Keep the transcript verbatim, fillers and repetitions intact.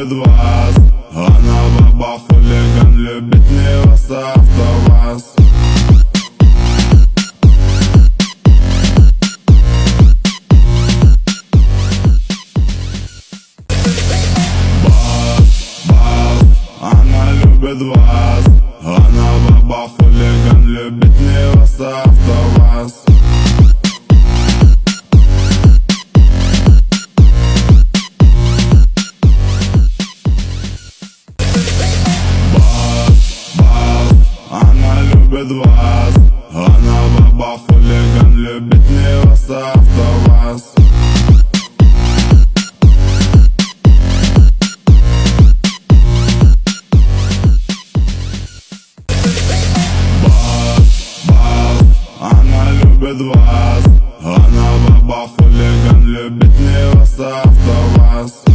любит вас. Она баба хулиган, любит не вас, а АвтоВАЗ. Любит вас. Она баба хулиган, любит не вас, а АвтоВАЗ. Бас, бас, она любит вас. Она баба хулиган, любит не вас, а АвтоВАЗ. Любит вас. Она баба хулиган, любит не вас, а АвтоВАЗ.